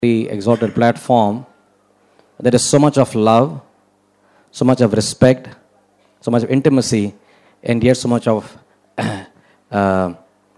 the exalted platform, there is so much of love, so much of respect, so much of intimacy, and yet so much of uh,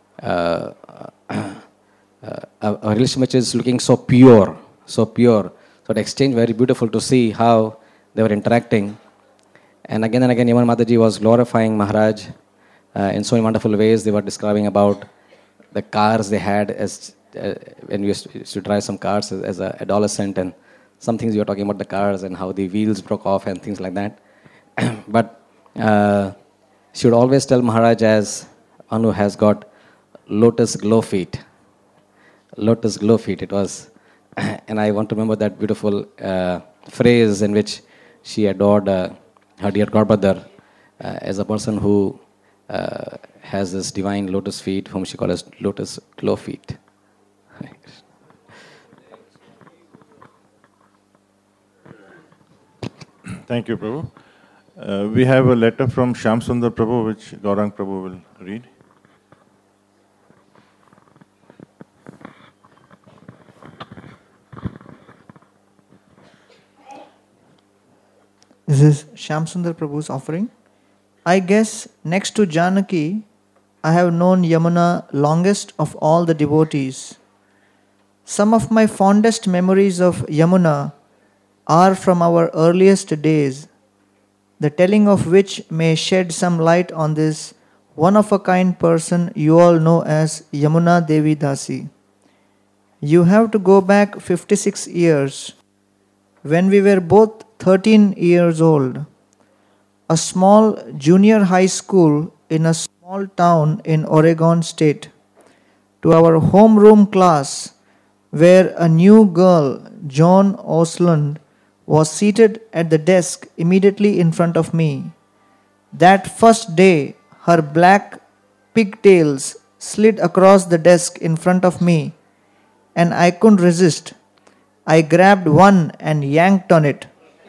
a relation which is looking so pure, so pure. So the exchange very beautiful to see how they were interacting. And again, Yaman Mataji was glorifying Maharaj in so many wonderful ways. They were describing about the cars they had as when we used to drive some cars as an adolescent, and some things you were talking about the cars and how the wheels broke off and things like that. But she would always tell Maharaj as Anu has got lotus glow feet. Lotus glow feet. It was, and I want to remember that beautiful phrase in which she adored her dear godbrother as a person who has this divine lotus feet, whom she called as lotus glow feet. Thank you, Prabhu. We have a letter from Shyam Sundar Prabhu, which Gaurang Prabhu will read. This is Shyam Sundar Prabhu's offering. I guess next to Janaki, I have known Yamuna longest of all the devotees. Some of my fondest memories of Yamuna are from our earliest days, the telling of which may shed some light on this one-of-a-kind person you all know as Yamuna Devi Dasi. You have to go back 56 years, when we were both 13 years old. A small junior high school in a small town in Oregon State, to our homeroom class, where a new girl, Joan Osland, was seated at the desk immediately in front of me. That first day, her black pigtails slid across the desk in front of me, and I couldn't resist. I grabbed one and yanked on it.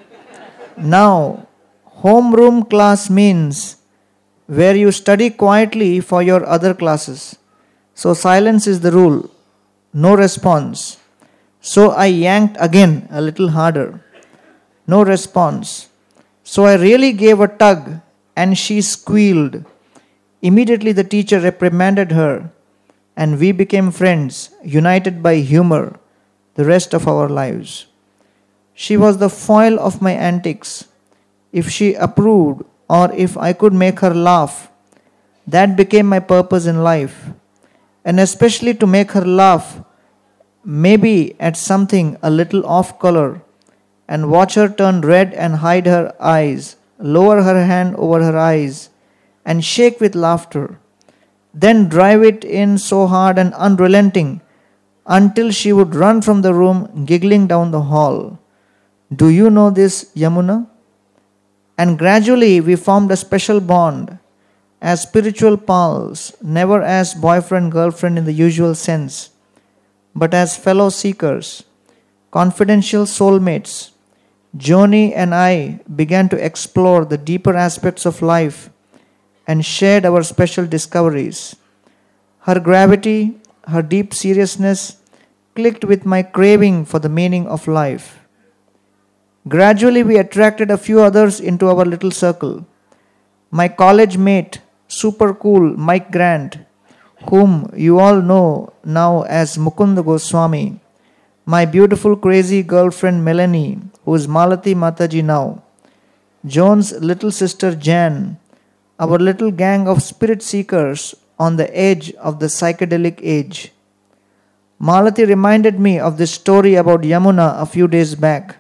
Now, homeroom class means where you study quietly for your other classes. So silence is the rule. No response. So I yanked again a little harder. No response. So I really gave a tug and she squealed. Immediately the teacher reprimanded her and we became friends, united by humor, the rest of our lives. She was the foil of my antics. If she approved or if I could make her laugh, that became my purpose in life. And especially to make her laugh, maybe at something a little off color, and watch her turn red and hide her eyes, lower her hand over her eyes, and shake with laughter. Then drive it in so hard and unrelenting until she would run from the room giggling down the hall. Do you know this, Yamuna? And gradually we formed a special bond as spiritual pals, never as boyfriend-girlfriend in the usual sense, but as fellow seekers, confidential soulmates. Joni and I began to explore the deeper aspects of life and shared our special discoveries. Her gravity, her deep seriousness clicked with my craving for the meaning of life. Gradually we attracted a few others into our little circle. My college mate, super cool Mike Grant, whom you all know now as Mukunda Goswami, my beautiful crazy girlfriend Melanie, who is Malati Mataji now, Joan's little sister Jan, our little gang of spirit seekers on the edge of the psychedelic age. Malati reminded me of this story about Yamuna a few days back.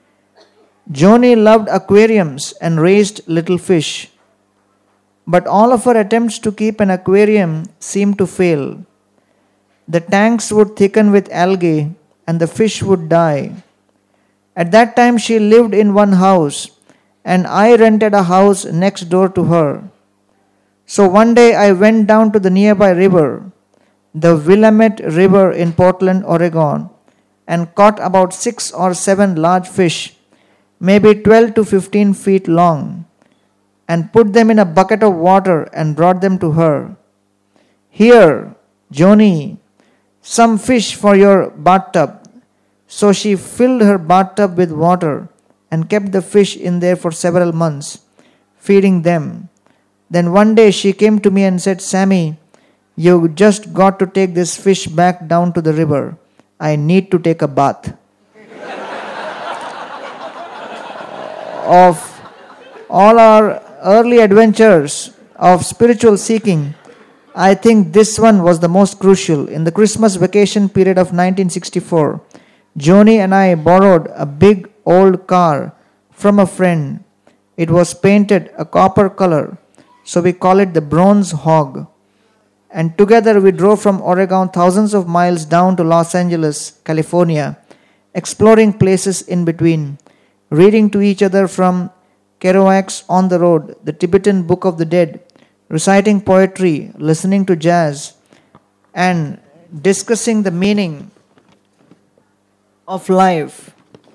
Joni loved aquariums and raised little fish, but all of her attempts to keep an aquarium seemed to fail. The tanks would thicken with algae and the fish would die. At that time she lived in one house and I rented a house next door to her. So one day I went down to the nearby river, the Willamette River in Portland, Oregon, and caught about 6 or 7 large fish, maybe 12 to 15 feet long, and put them in a bucket of water and brought them to her. Here, Joni, some fish for your bathtub. So she filled her bathtub with water and kept the fish in there for several months, feeding them. Then one day she came to me and said, Sammy, you just got to take this fish back down to the river. I need to take a bath. Of all our early adventures of spiritual seeking, I think this one was the most crucial. In the Christmas vacation period of 1964, Joni and I borrowed a big old car from a friend. It was painted a copper color, so we call it the Bronze Hog. And together we drove from Oregon thousands of miles down to Los Angeles, California, exploring places in between, reading to each other from Kerouac's On the Road, the Tibetan Book of the Dead, reciting poetry, listening to jazz, and discussing the meaning of life.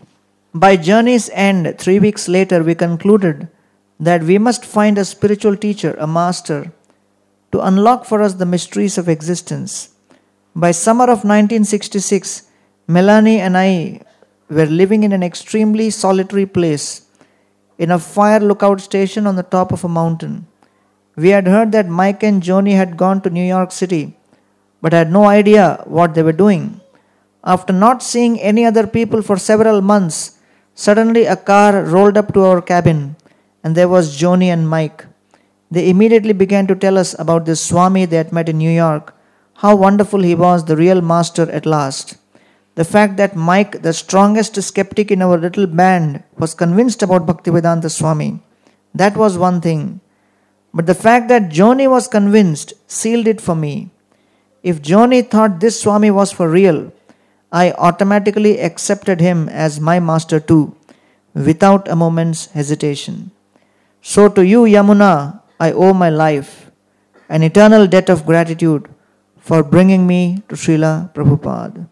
By journey's end, 3 weeks later, we concluded that we must find a spiritual teacher, a master, to unlock for us the mysteries of existence. By summer of 1966, Melanie and I were living in an extremely solitary place, in a fire lookout station on the top of a mountain. We had heard that Mike and Joni had gone to New York City, but had no idea what they were doing. After not seeing any other people for several months, suddenly a car rolled up to our cabin, and there was Joni and Mike. They immediately began to tell us about this Swami they had met in New York, how wonderful he was, the real master at last. The fact that Mike, the strongest skeptic in our little band, was convinced about Bhaktivedanta Swami, that was one thing. But the fact that Joni was convinced sealed it for me. If Joni thought this Swami was for real, I automatically accepted him as my master too, without a moment's hesitation. So to you, Yamuna, I owe my life, an eternal debt of gratitude for bringing me to Srila Prabhupada.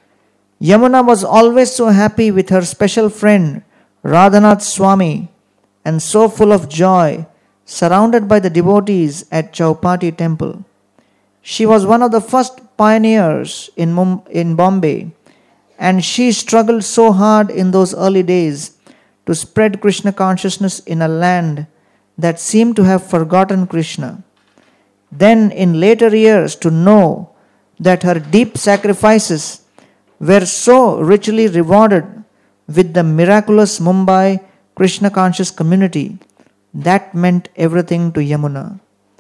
Yamuna was always so happy with her special friend, Radhanath Swami, and so full of joy, surrounded by the devotees at Chowpatty Temple. She was one of the first pioneers in Bombay, and she struggled so hard in those early days to spread Krishna consciousness in a land that seemed to have forgotten Krishna. Then in later years to know that her deep sacrifices were so richly rewarded with the miraculous Mumbai Krishna conscious community, that meant everything to Yamuna.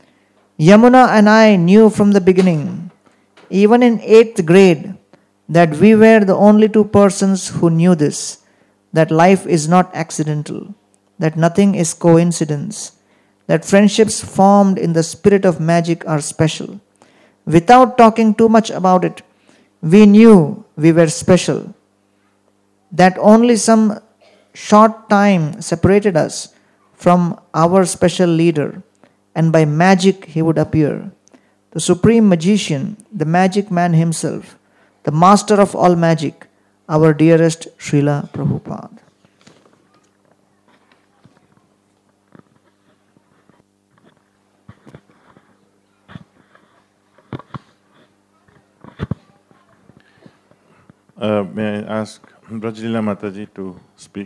Yamuna and I knew from the beginning, even in 8th grade, that we were the only two persons who knew this, that life is not accidental, that nothing is coincidence, that friendships formed in the spirit of magic are special. Without talking too much about it, we knew we were special, that only some short time separated us from our special leader, and by magic he would appear. The supreme magician, the magic man himself, the master of all magic, our dearest Srila Prabhupada. May I ask Brajlila Mataji to speak?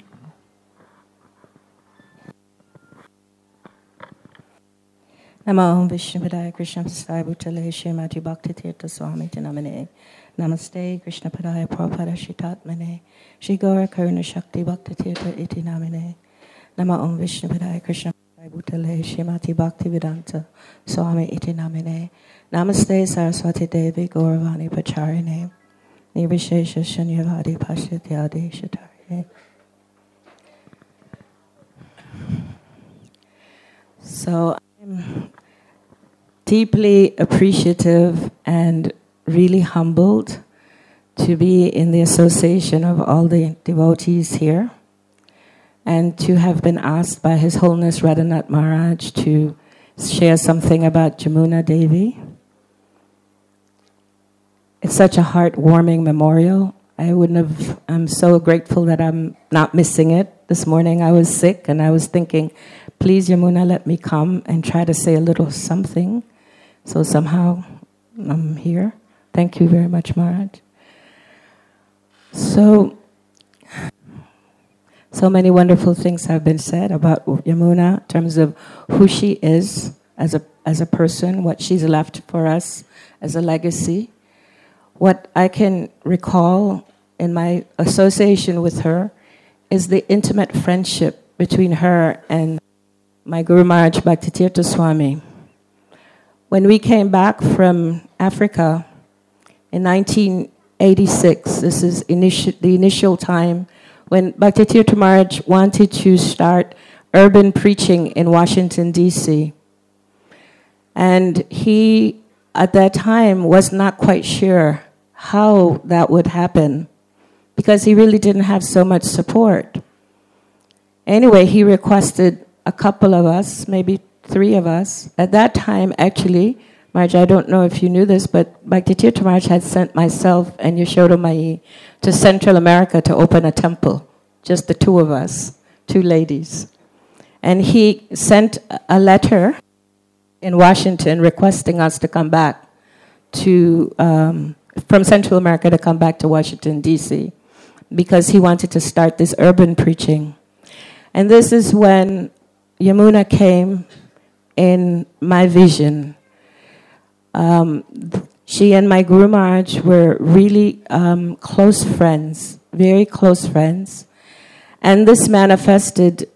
Namo Vishnupadaya Krishna Prasthaya Bhutale Srimati Bhakti Tirtha Swami Namane Namaste Krishna Padaya Prabhupada Shitatmane Shri Gaura Karuna Shakti Bhakti Tirtha Iti Namane Namo Vishnupadaya Krishna Prasthaya Bhutale Srimati Bhakti Vedanta Swami Iti Namane Namaste Saraswati Devi Gauravani Pacharine Nirvishesha Shanyavadi Pashatyadi Shatarine. So I'm deeply appreciative and really humbled to be in the association of all the devotees here and to have been asked by His Holiness Radhanath Maharaj to share something about Jamuna Devi. It's such a heartwarming memorial. I'm so grateful that I'm not missing it. This morning I was sick and I was thinking, please Yamuna, let me come and try to say a little something. So somehow I'm here. Thank you very much, Maharaj. So many wonderful things have been said about Yamuna in terms of who she is as a person, what she's left for us as a legacy. What I can recall in my association with her is the intimate friendship between her and my Guru Maharaj Bhaktitirtha Swami. When we came back from Africa in 1986, this is the initial time when Bhaktitirtha Maharaj wanted to start urban preaching in Washington, D.C. And he, at that time, was not quite sure how that would happen because he really didn't have so much support. Anyway, he requested a couple of us, maybe 3 of us. At that time, actually, Maharaj, I don't know if you knew this, but Bhaktitirtha Maharaj had sent myself and Yashoda Mai to Central America to open a temple. Just the 2 of us, 2 ladies. And he sent a letter in Washington requesting us to come back to, from Central America to come back to Washington, D.C., because he wanted to start this urban preaching. And this is when Yamuna came in my vision. She and my Guru Maharaj were really close friends, very close friends. And this manifested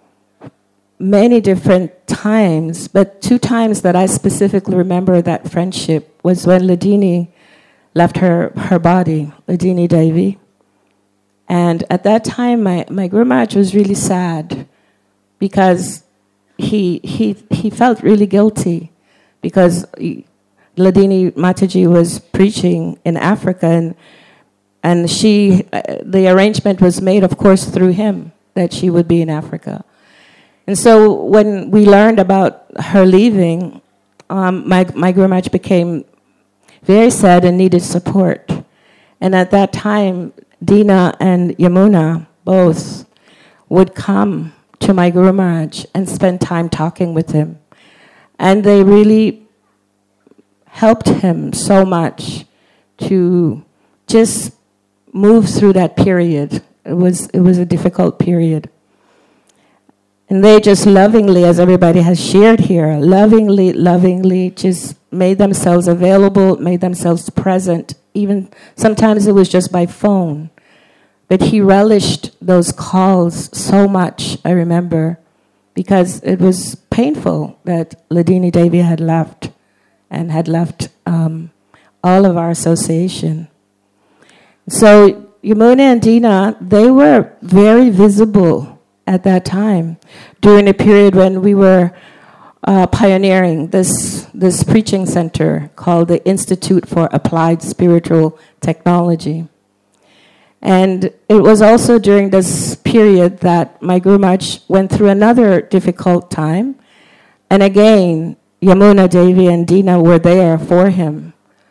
many different times, but 2 times that I specifically remember that friendship was when Ladini left her body, Ladini Devi. And at that time, my Guru Maharaj was really sad because he felt really guilty because Ladini Mataji was preaching in Africa and the arrangement was made, of course, through him that she would be in Africa. And so when we learned about her leaving, my Guru Maharaj became very sad and needed support. And at that time, Dina and Yamuna both would come to my Guru Maharaj and spend time talking with him. And they really helped him so much to just move through that period. It was a difficult period. And they just lovingly, as everybody has shared here, lovingly just made themselves available, made themselves present. Even sometimes it was just by phone. But he relished those calls so much, I remember, because it was painful that Ladini Devi had left and had left all of our association. So Yamuna and Dina, they were very visible at that time, during a period when we were pioneering this preaching center called the Institute for Applied Spiritual Technology. And it was also during this period that my Guru Maharaj went through another difficult time. And again, Yamuna Devi and Dina were there for him,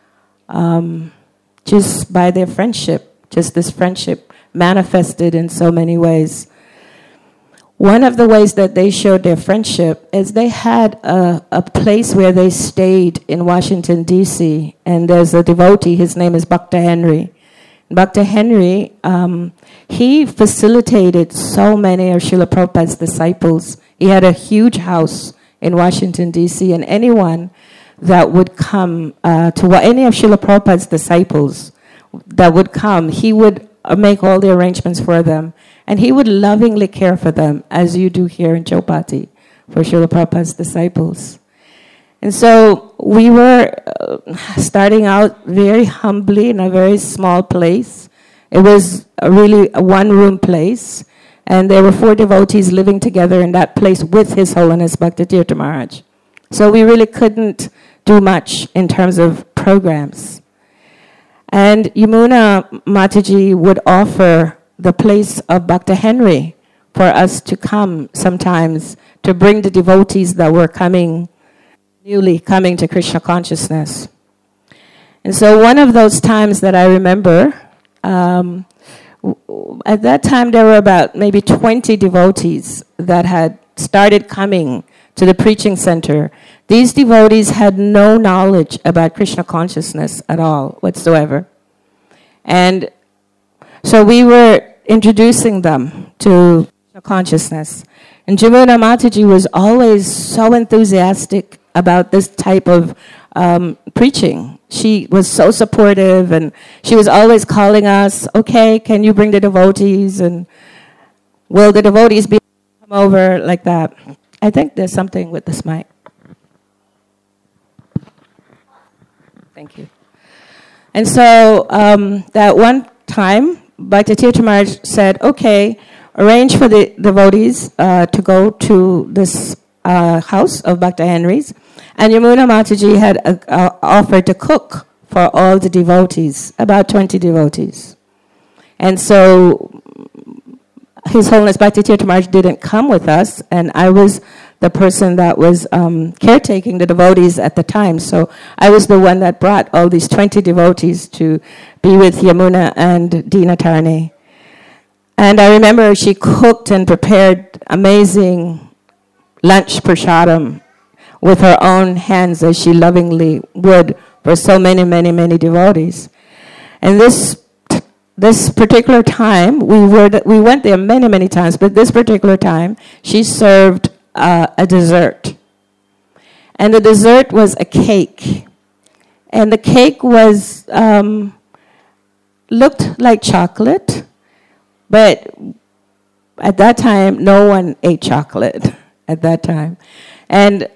just by their friendship, just this friendship manifested in so many ways. One of the ways that they showed their friendship is they had a place where they stayed in Washington, D.C., and there's a devotee, his name is Bhakta Henry. Bhakta Henry, he facilitated so many of Srila Prabhupada's disciples. He had a huge house in Washington, D.C., and anyone that would come to any of Srila Prabhupada's disciples that would come, he would make all the arrangements for them. And he would lovingly care for them, as you do here in Chowpatty, for Srila Prabhupada's disciples. And so we were starting out very humbly in a very small place. It was really a one-room place. And there were 4 devotees living together in that place with His Holiness Bhaktitirtha Maharaj. So we really couldn't do much in terms of programs. And Yamuna Mataji would offer the place of Bhakta Henry for us to come sometimes to bring the devotees that were newly coming to Krishna consciousness. And so one of those times that I remember, at that time there were about maybe 20 devotees that had started coming to the preaching center. These devotees had no knowledge about Krishna consciousness at all whatsoever. And So we were introducing them to consciousness. And Jamuna Mataji was always so enthusiastic about this type of preaching. She was so supportive, and she was always calling us, okay, can you bring the devotees? And will the devotees be come over, like that? I think there's something with this mic. Thank you. And so that one time, Bhakti Tirtha Maharaj said, okay, arrange for the devotees to go to this house of Bhakta Henry's. And Yamuna Mataji had offered to cook for all the devotees, about 20 devotees. And so His Holiness Bhakti Tirtha Maharaj didn't come with us, and I was the person that was caretaking the devotees at the time. So I was the one that brought all these 20 devotees to be with Yamuna and Dina Tarne. And I remember she cooked and prepared amazing lunch prasadam with her own hands, as she lovingly would for so many, many, many devotees. And this particular time, we went there many, many times, but this particular time, she served a dessert. And the dessert was a cake. And the cake was, looked like chocolate, but at that time, no one ate chocolate at that time. And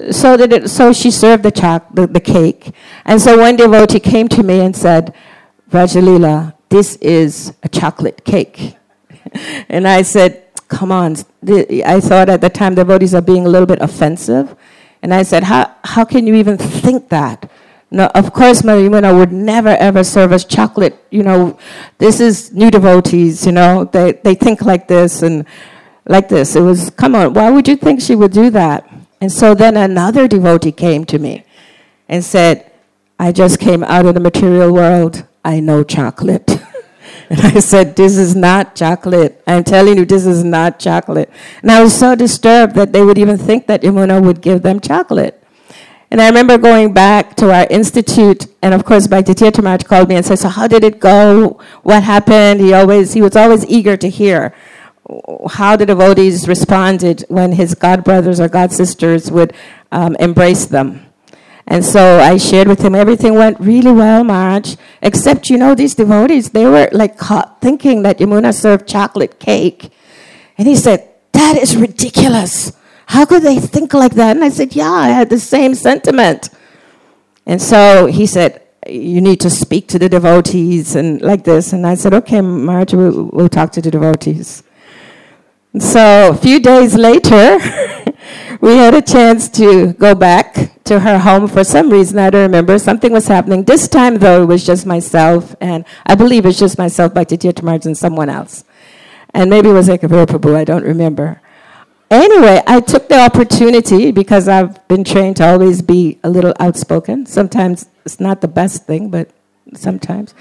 so she served the cake. And so one devotee came to me and said, Rajalila, this is a chocolate cake. And I said, come on. I thought at the time devotees are being a little bit offensive. And I said, how can you even think that? No, of course, Marimuna would never, ever serve us chocolate. You know, this is new devotees, you know. They think like this and like this. It was, come on, why would you think she would do that? And so then another devotee came to me and said, I just came out of the material world. I know chocolate. And I said, this is not chocolate. I'm telling you, this is not chocolate. And I was so disturbed that they would even think that Yamuna would give them chocolate. And I remember going back to our institute, and of course, Bhakti Tirtha Maharaj called me and said, so how did it go? What happened? He was always eager to hear how the devotees responded when his god brothers or god sisters would embrace them. And so I shared with him, everything went really well, Maharaj, except, these devotees, they were like caught thinking that Yamuna served chocolate cake. And he said, that is ridiculous. How could they think like that? And I said, yeah, I had the same sentiment. And so he said, you need to speak to the devotees and like this. And I said, okay, Maharaj, we'll talk to the devotees. And so a few days later, we had a chance to go back to her home for some reason. I don't remember. Something was happening. This time, though, it was just myself. And I believe it's just myself, Bhakti Tirtha Maharaj, and someone else. And maybe it was Ekavira Prabhu. I don't remember. Anyway, I took the opportunity because I've been trained to always be a little outspoken. Sometimes it's not the best thing, but sometimes.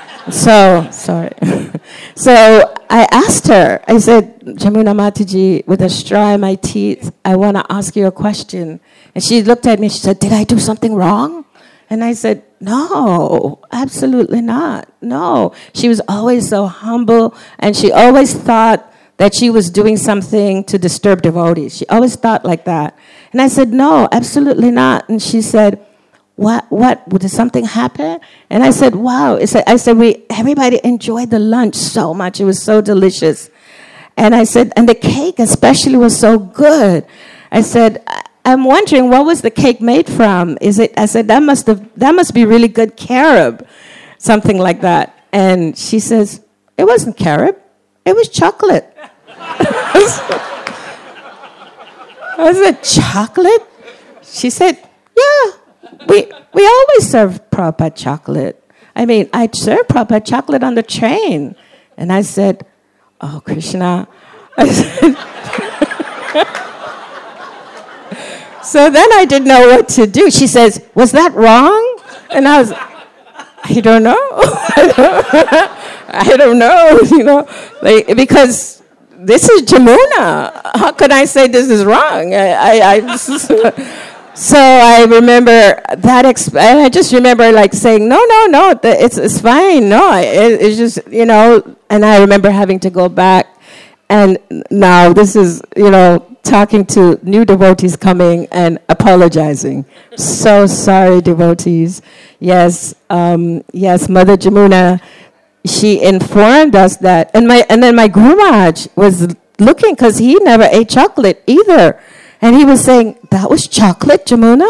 So, sorry. So I asked her, I said, Jamuna Mataji, with a straw in my teeth, I want to ask you a question. And she looked at me, she said, did I do something wrong? And I said, no, absolutely not. No. She was always so humble, and she always thought that she was doing something to disturb devotees. She always thought like that. And I said, no, absolutely not. And she said, what, did something happen? And I said, wow. I said, everybody enjoyed the lunch so much. It was so delicious. And I said, and the cake especially was so good. I said, I'm wondering, what was the cake made from? I said, that must be really good carob, something like that. And she says, it wasn't carob, it was chocolate. I said, chocolate? She said, yeah, we always serve Prabhupada chocolate. I mean, I served Prabhupada chocolate on the train. And I said, oh, Krishna. I said, so then I didn't know what to do. She says, was that wrong? And I was, I don't know. I don't know, because this is Jamuna. How could I say this is wrong? So I remember that, and I just remember like saying, no, it's fine. No, it's just, and I remember having to go back. And now this is, talking to new devotees coming and apologizing. So sorry, devotees. Yes, Mother Jamuna, she informed us that, and then my Guru Maharaj was looking, because he never ate chocolate either. And he was saying, that was chocolate, Jamuna?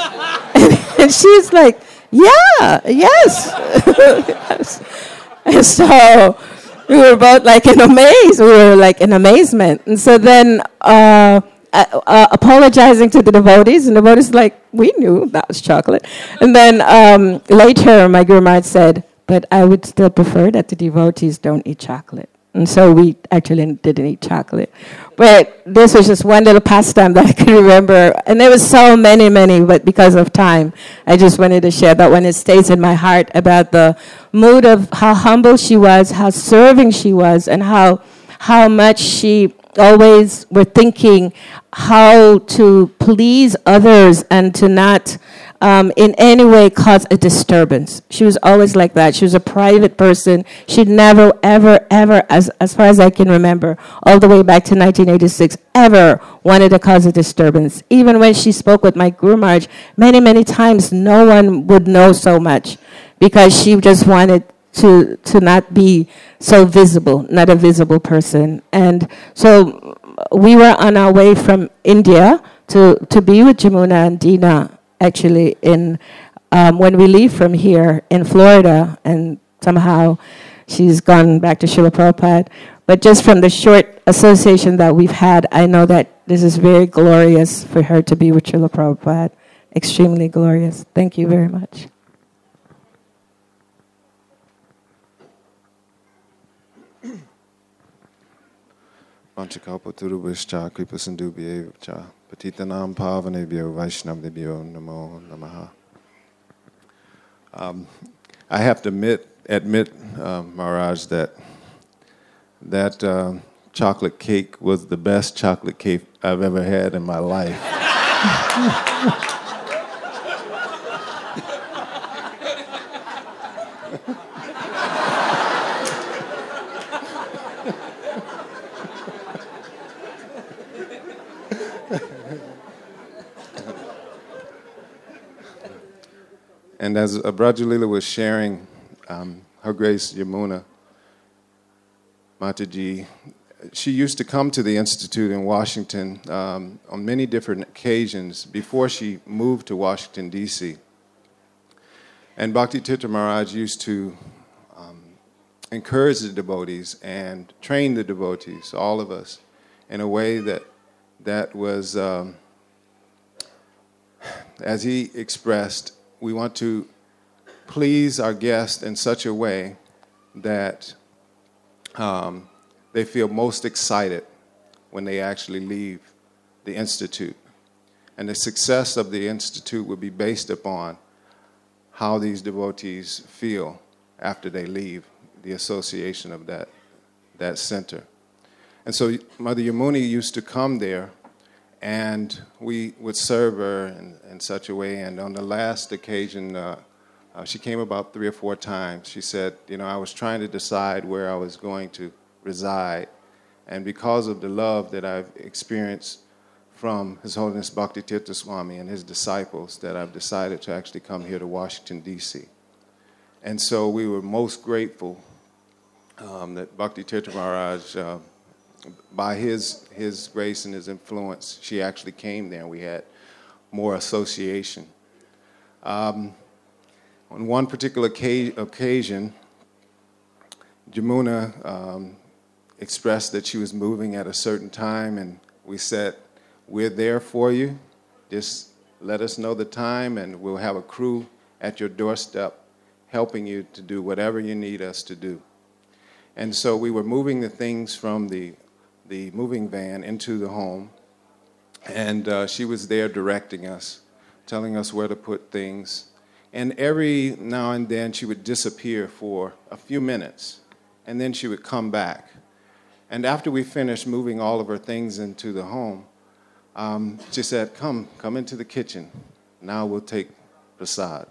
and she's like, yeah, yes. Yes. And so we were both like in amaze. We were like in amazement. And so then apologizing to the devotees, and the devotees like, we knew that was chocolate. And then later my Guru Maharaj said, but I would still prefer that the devotees don't eat chocolate. And so we actually didn't eat chocolate. But this was just one little pastime that I could remember. And there was so many, but because of time, I just wanted to share that one. It stays in my heart about the mood of how humble she was, how serving she was, and how much she always were thinking how to please others and to not in any way cause a disturbance. She was always like that. She was a private person. She'd never, ever, as far as I can remember, all the way back to 1986, ever wanted to cause a disturbance. Even when she spoke with my Guru Maharaj, many times no one would know so much, because she just wanted to not be so visible, not a visible person. And so we were on our way from India to be with Jamuna and Dina, actually, in when we leave from here in Florida, and somehow she's gone back to Srila Prabhupada. But just from the short association that we've had, I know that this is very glorious for her to be with Srila Prabhupada. Extremely glorious. Thank you very much. Panchakalpatarubhascha kripasindubhyeva patitanam pavanebhyo vaishnavdebhyo namo namaha. I have to admit, Maharaj, that chocolate cake was the best chocolate cake I've ever had in my life. And as Abrajalila was sharing, Her Grace Yamuna Mataji, she used to come to the Institute in Washington on many different occasions before she moved to Washington, D.C. And Bhakti Tirtha Maharaj used to encourage the devotees and train the devotees, all of us, in a way that was, as he expressed, we want to please our guests in such a way that they feel most excited when they actually leave the Institute. And the success of the Institute would be based upon how these devotees feel after they leave the association of that center. And so Mother Yamuna used to come there, and we would serve her in such a way. And on the last occasion, she came about 3 or 4 times. She said, I was trying to decide where I was going to reside. And because of the love that I've experienced from His Holiness Bhakti Tirtha Swami and his disciples, that I've decided to actually come here to Washington, D.C. And so we were most grateful that Bhakti Tirtha Maharaj, by his grace and his influence, she actually came there, and we had more association. On one particular occasion, Jamuna expressed that she was moving at a certain time, and we said, we're there for you. Just let us know the time, and we'll have a crew at your doorstep helping you to do whatever you need us to do. And so we were moving the things from the moving van into the home, and she was there directing us, telling us where to put things. And every now and then she would disappear for a few minutes, and then she would come back. And after we finished moving all of her things into the home, she said, come into the kitchen. Now we'll take prasad.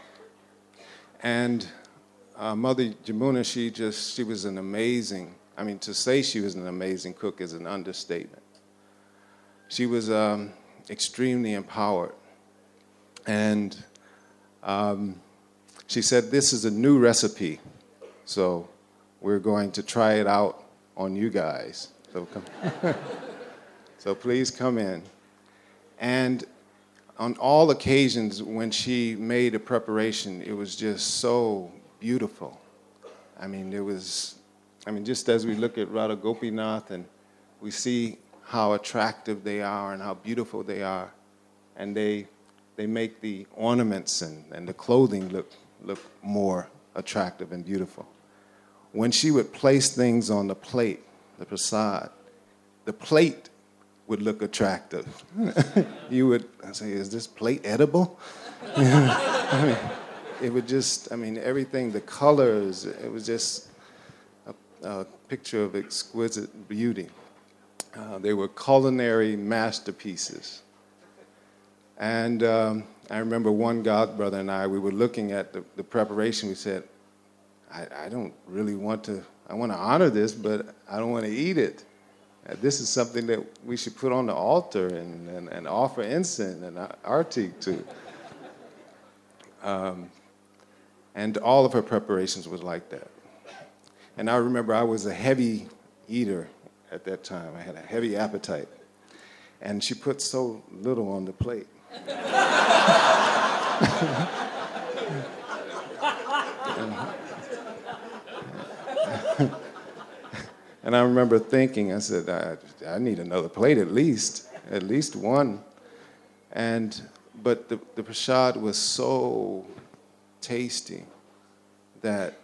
And Mother Jamuna, she was an amazing, to say she was an amazing cook is an understatement. She was extremely empowered. And she said, this is a new recipe, so we're going to try it out on you guys. So come. So please come in. And on all occasions when she made a preparation, it was just so beautiful. Just as we look at Radha Gopinath and we see how attractive they are and how beautiful they are, and they make the ornaments and the clothing look more attractive and beautiful. When she would place things on the plate, the prasad, the plate would look attractive. You would say, is this plate edible? It would just, everything, the colors, it was just a picture of exquisite beauty. They were culinary masterpieces. And I remember one godbrother and I, we were looking at the preparation. We said, I don't really want to, I want to honor this, but I don't want to eat it. This is something that we should put on the altar and offer incense and arti to. And all of her preparations was like that. And I remember I was a heavy eater at that time. I had a heavy appetite. And she put so little on the plate. And I remember thinking, I said, I need another plate at least one. But the prasad was so tasty that,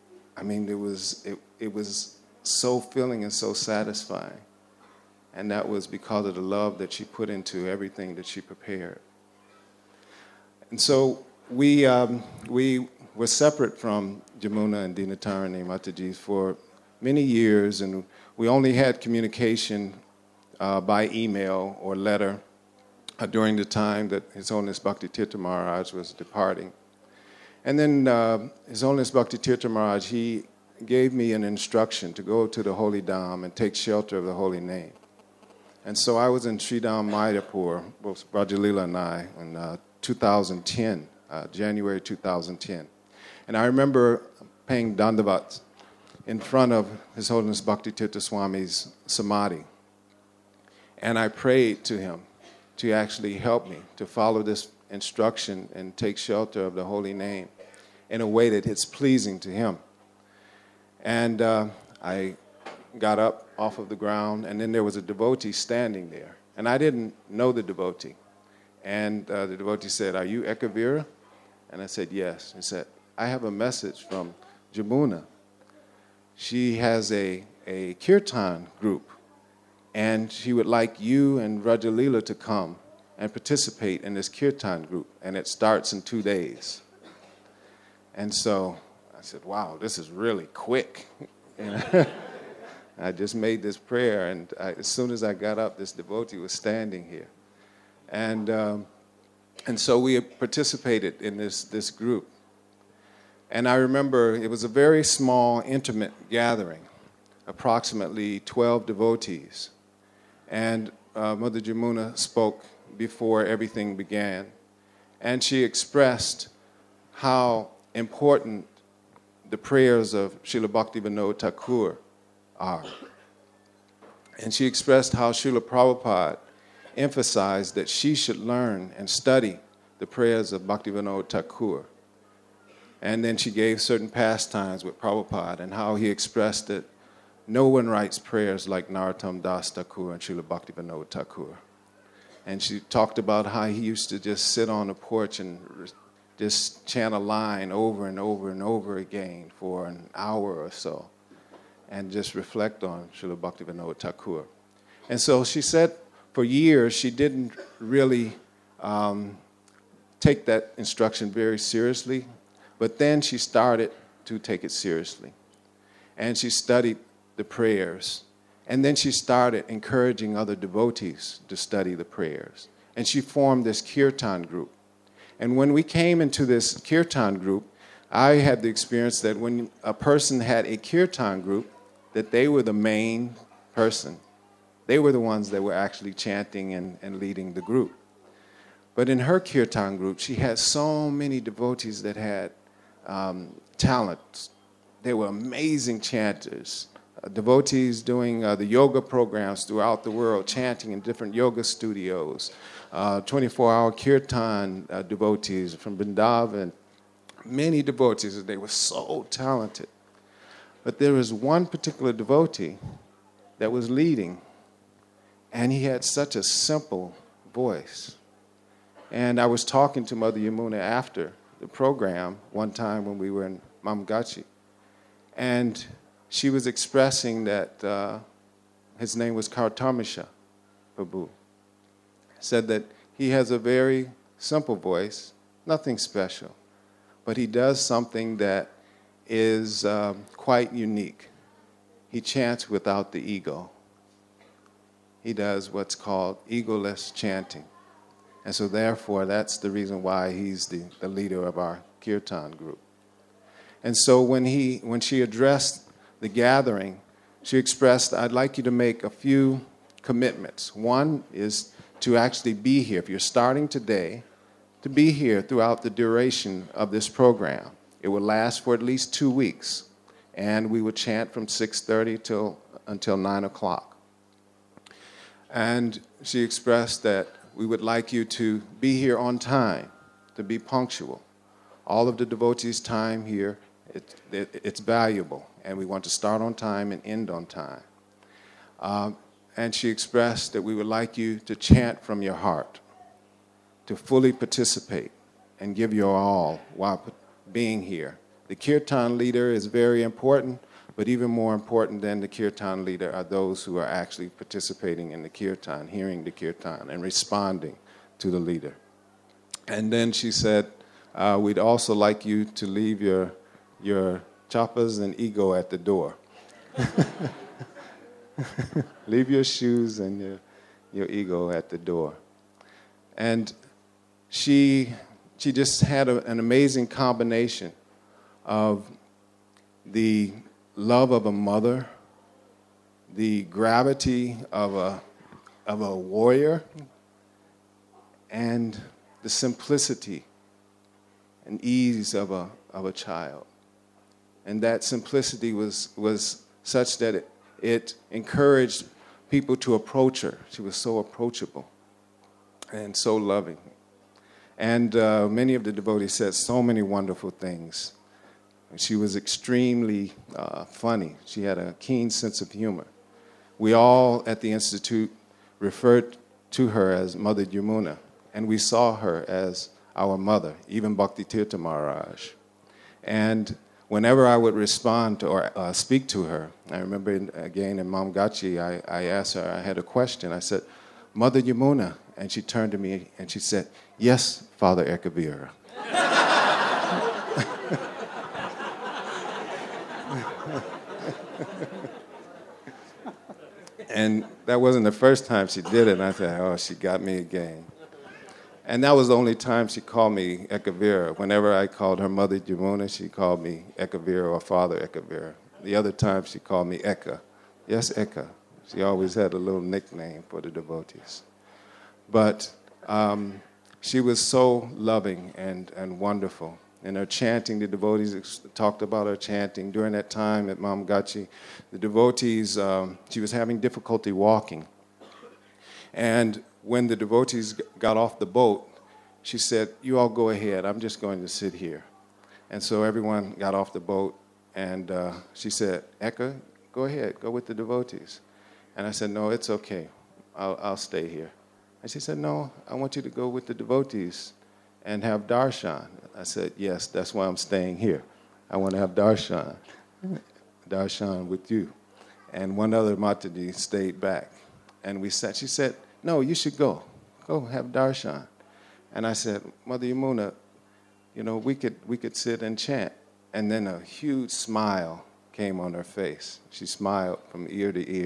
it was so filling and so satisfying. And that was because of the love that she put into everything that she prepared. And so we were separate from Jamuna and Dinatarani Mataji for many years, and we only had communication by email or letter during the time that His Holiness Bhakti Tirtha Maharaj was departing. And then His Holiness Bhakti Tirtha Maharaj, he gave me an instruction to go to the Holy Dham and take shelter of the holy name. And so I was in Sri Dham Mayapur, both Rajalila and I, in 2010, January 2010. And I remember paying dandavat in front of His Holiness Bhakti Tirtha Swami's samadhi. And I prayed to him to actually help me to follow this instruction and take shelter of the holy name in a way that it's pleasing to him. And I got up off of the ground, and then there was a devotee standing there. And I didn't know the devotee. And the devotee said, "Are you Ekavira?" And I said, "Yes." He said, "I have a message from Jamuna. She has a kirtan group, and she would like you and Rajalila to come and participate in this kirtan group, and it starts in 2 days." And so I said, wow, this is really quick. I just made this prayer, and as soon as I got up, this devotee was standing here. And so we participated in this group. And I remember it was a very small, intimate gathering, approximately 12 devotees. And Mother Jamuna spoke before everything began. And she expressed how important the prayers of Srila Bhaktivinoda Thakur are. And she expressed how Srila Prabhupada emphasized that she should learn and study the prayers of Bhaktivinoda Thakur. And then she gave certain pastimes with Prabhupada and how he expressed that no one writes prayers like Narottam Das Thakur and Srila Bhaktivinoda Thakur. And she talked about how he used to just sit on the porch and just chant a line over and over and over again for an hour or so and just reflect on Srila Bhaktivinoda Thakur. And so she said for years she didn't really take that instruction very seriously, but then she started to take it seriously. And she studied the prayers, And then she started encouraging other devotees to study the prayers. And she formed this kirtan group. And when we came into this kirtan group, I had the experience that when a person had a kirtan group, that they were the main person. They were the ones that were actually chanting and leading the group. But in her kirtan group, she had so many devotees that had talents. They were amazing chanters. Devotees doing the yoga programs throughout the world, chanting in different yoga studios. 24-hour kirtan devotees from Vrindavan. Many devotees, they were so talented. But there was one particular devotee that was leading, and he had such a simple voice. And I was talking to Mother Yamuna after the program one time when we were in Mamgachi, and she was expressing that his name was Kartamisha Prabhu. Said that he has a very simple voice, nothing special, but he does something that is quite unique. He chants without the ego. He does what's called egoless chanting. And so therefore, that's the reason why he's the leader of our kirtan group. And so when she addressed the gathering, she expressed, I'd like you to make a few commitments. One is to actually be here. If you're starting today, to be here throughout the duration of this program. It will last for at least 2 weeks. And we would chant from 6:30 until 9 o'clock. And she expressed that we would like you to be here on time, to be punctual. All of the devotees' time here, it's valuable. And we want to start on time and end on time. And she expressed that we would like you to chant from your heart, to fully participate and give your all while being here. The kirtan leader is very important, but even more important than the kirtan leader are those who are actually participating in the kirtan, hearing the kirtan, and responding to the leader. And then she said, we'd also like you to leave your choppas and ego at the door. Leave your shoes and your ego at the door. And she just had an amazing combination of the love of a mother, the gravity of a warrior, and the simplicity and ease of a child. And that simplicity was such that it encouraged people to approach her. She was so approachable and so loving. And many of the devotees said so many wonderful things. She was extremely funny. She had a keen sense of humor. We all at the Institute referred to her as Mother Yamuna, and we saw her as our mother, even Bhakti Tirtha Maharaj. And whenever I would respond to or speak to her, I remember again in Mamgachi, I asked her, I had a question. I said, Mother Yamuna. And she turned to me and she said, yes, Father Ekavira. And that wasn't the first time she did it. And I thought, oh, she got me again. And that was the only time she called me Ekavira. Whenever I called her Mother Yamuna, she called me Ekavira or Father Ekavira. The other time she called me Eka. Yes, Eka. She always had a little nickname for the devotees. But she was so loving and wonderful. And her chanting, the devotees talked about her chanting. During that time at Mamgachi, the devotees, she was having difficulty walking. And when the devotees got off the boat, she said, you all go ahead, I'm just going to sit here. And so everyone got off the boat, and she said, Eka, go ahead, go with the devotees. And I said, no, it's okay, I'll stay here. And she said, no, I want you to go with the devotees and have darshan. I said, yes, that's why I'm staying here. I want to have darshan with you. And one other Mataji stayed back. And we sat. She said, no, you should go. Go have darshan. And I said, Mother Yamuna, you know, we could sit and chant. And then a huge smile came on her face. She smiled from ear to ear.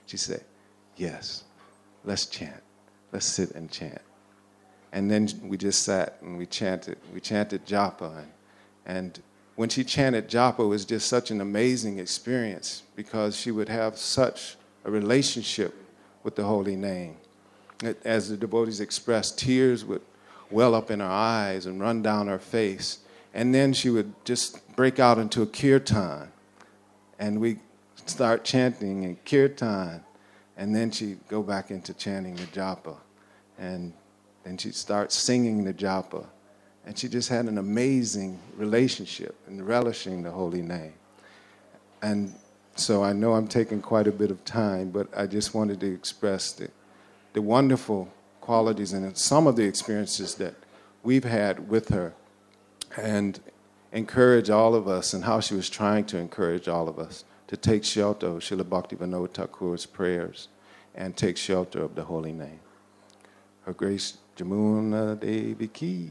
She said, yes, let's chant. Let's sit and chant. And then we just sat and we chanted. We chanted japa. And when she chanted japa, it was just such an amazing experience because she would have such a relationship with the holy name. As the devotees expressed, tears would well up in her eyes and run down her face. And then she would just break out into a kirtan. And we start chanting in kirtan. And then she'd go back into chanting the japa. And then she'd start singing the japa. And she just had an amazing relationship in relishing the holy name. And so I know I'm taking quite a bit of time, but I just wanted to express the wonderful qualities and some of the experiences that we've had with her and encourage all of us and how she was trying to encourage all of us to take shelter of Srila Bhaktivinoda Thakur's prayers and take shelter of the holy name. Her Grace Jamuna Devi Ki.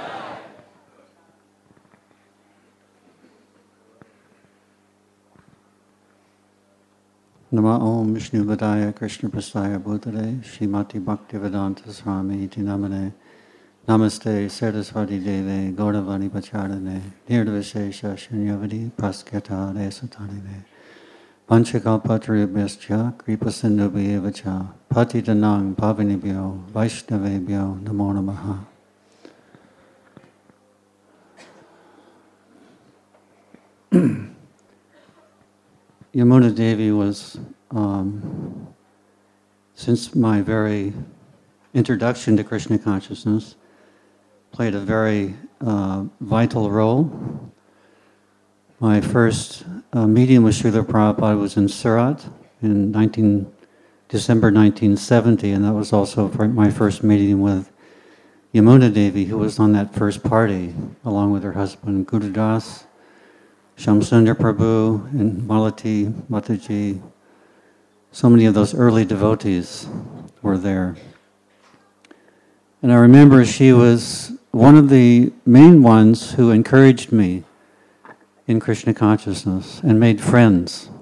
Nama Om Vishnu Vadaya Krishna Prasaya Bhutale Srimati Bhaktivedanta Swami Iti Namane Namaste Saraswati Deve Gauravani Pacharane Nirdvishesha Shunyavadi Prasketa Resatanive Panchakalpataribhyascha Kripasindubhyevacha Patitanang Pavanibhyo Vaishnavebhyo Namo Namaha. Yamuna Devi was, since my very introduction to Krishna consciousness, played a very vital role. My first meeting with Srila Prabhupada was in Surat in December 1970, and that was also my first meeting with Yamuna Devi, who was on that first party, along with her husband Guru Das, Shamsundar Prabhu, and Malati Mataji. So many of those early devotees were there. And I remember she was one of the main ones who encouraged me in Krishna consciousness and made friends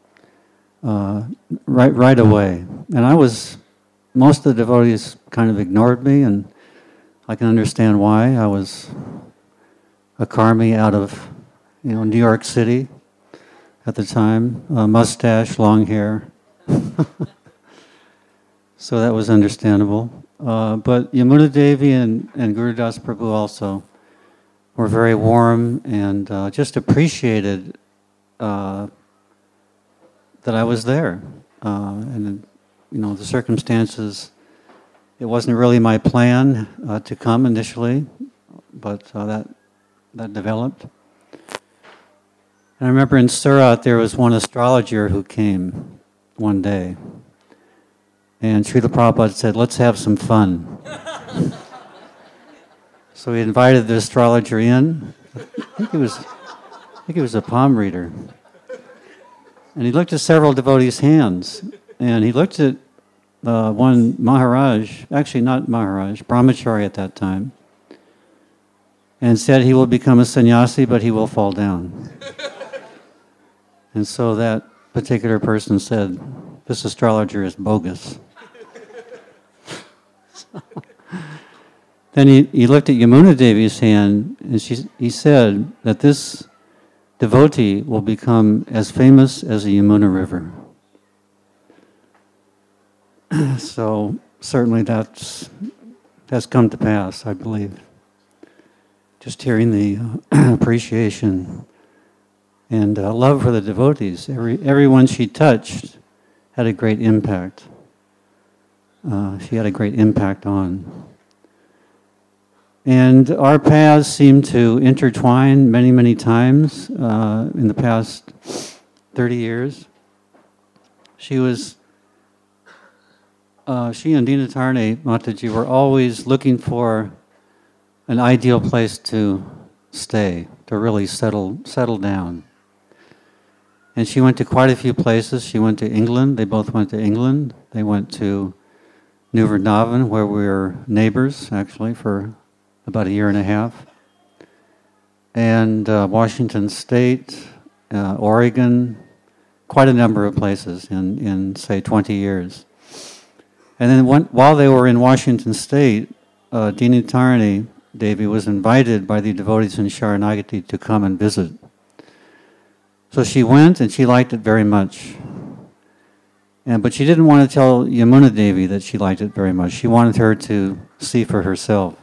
right away. And most of the devotees kind of ignored me, and I can understand why. I was a karmi out of New York City at the time, mustache, long hair. So that was understandable. But Yamuna Devi and Gurudas Prabhu also were very warm and just appreciated that I was there. And the circumstances, it wasn't really my plan to come initially, but that developed. And I remember in Surat there was one astrologer who came one day. And Srila Prabhupada said, let's have some fun. So he invited the astrologer in. I think he was a palm reader. And he looked at several devotees' hands. And he looked at one Maharaj, actually not Maharaj, Brahmachari at that time, and said he will become a sannyasi, but he will fall down. And so that particular person said, this astrologer is bogus. Then he looked at Yamuna Devi's hand, and he said that this devotee will become as famous as the Yamuna River. So certainly that's come to pass, I believe. Just hearing the appreciation and love for the devotees. Everyone she touched had a great impact. She had a great impact on. And our paths seem to intertwine many, many times in the past 30 years. She and Dinatarne Mataji were always looking for an ideal place to stay, to really settle down. And she went to quite a few places. She went to England. They both went to England. They went to New Vrindavan, where we were neighbors, actually, for about a year and a half. And Washington State, Oregon, quite a number of places in say 20 years. And then while they were in Washington State, Dinitarni Devi was invited by the devotees in Sharanagati to come and visit. So she went and she liked it very much. But she didn't want to tell Yamuna Devi that she liked it very much. She wanted her to see for herself.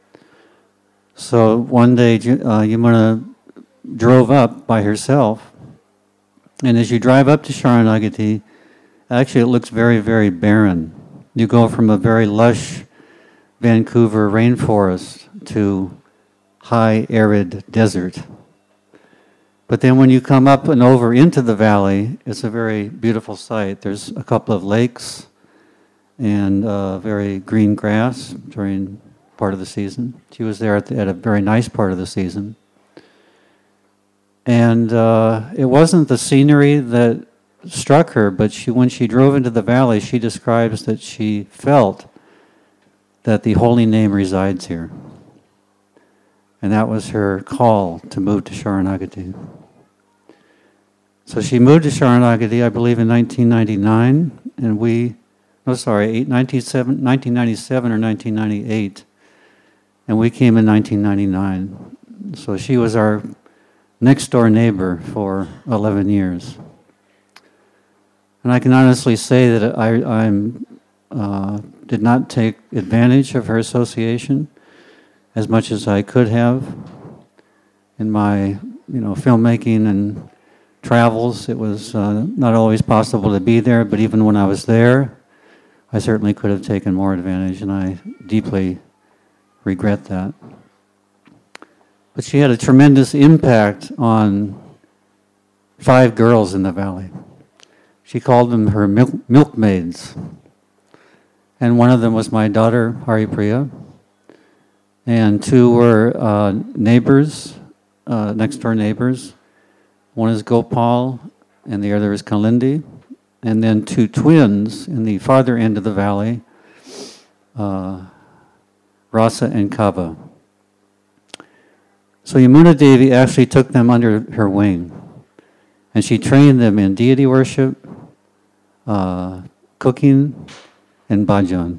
So one day Yamuna drove up by herself, and as you drive up to Sharanagati, actually it looks very, very barren. You go from a very lush Vancouver rainforest to high arid desert. But then when you come up and over into the valley, it's a very beautiful sight. There's a couple of lakes and very green grass during part of the season. She was there at a very nice part of the season. And it wasn't the scenery that struck her, but when she drove into the valley, she describes that she felt that the holy name resides here. And that was her call to move to Sharanagati. So she moved to Sharanagati, I believe, in 1999, and 1997 or 1998, and we came in 1999. So she was our next door neighbor for 11 years. And I can honestly say that I did not take advantage of her association as much as I could have. In my filmmaking and travels, it was not always possible to be there, but even when I was there, I certainly could have taken more advantage, and I deeply regret that. But she had a tremendous impact on 5 girls in the valley. She called them her milkmaids. And one of them was my daughter, Haripriya. And 2 were neighbors, next door neighbors. One is Gopal, and the other is Kalindi. And then 2 twins in the farther end of the valley, Rasa and Kava. So Yamuna Devi actually took them under her wing. And she trained them in deity worship, cooking, and bhajan.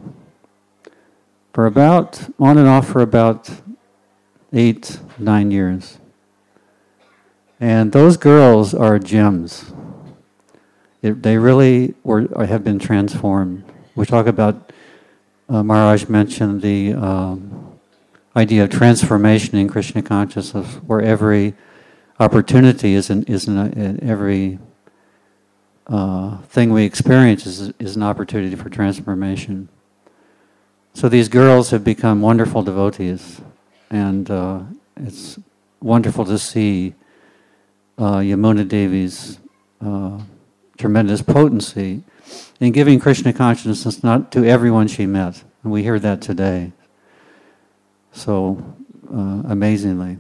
On and off for about 8-9 years. And those girls are gems. They really have been transformed. We talk about, Maharaj mentioned the idea of transformation in Krishna consciousness, where every opportunity every thing we experience is an opportunity for transformation. So these girls have become wonderful devotees, and it's wonderful to see Yamuna Devi's tremendous potency in giving Krishna consciousness not to everyone she met, and we hear that today. So amazingly.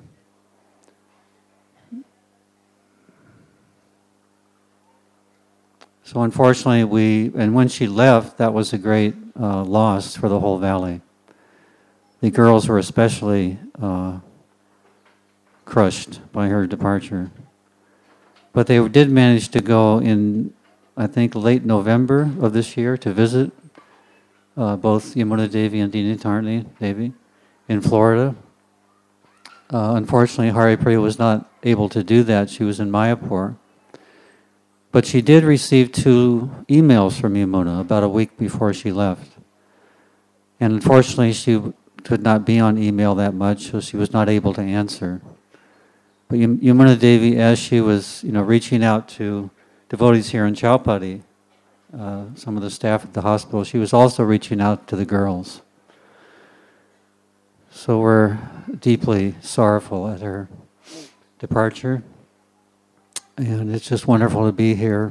So unfortunately, when she left, that was a great loss for the whole valley. The girls were especially crushed by her departure. But they did manage to go in, I think, late November of this year to visit both Yamuna Devi and Dinitarni Devi in Florida. Unfortunately, Haripriya was not able to do that. She was in Mayapur. But she did receive 2 emails from Yamuna about a week before she left. And unfortunately, she could not be on email that much, so she was not able to answer. But Yamuna Devi, as she was reaching out to devotees here in Chowpatty, some of the staff at the hospital, she was also reaching out to the girls. So we're deeply sorrowful at her departure. And it's just wonderful to be here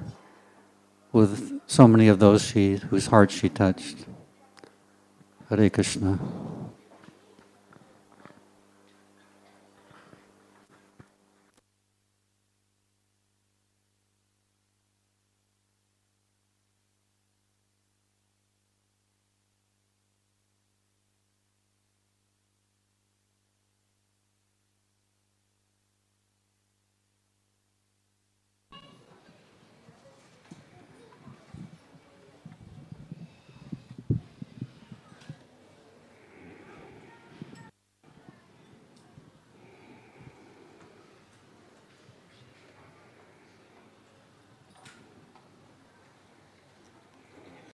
with so many of those whose hearts she touched. Hare Krishna.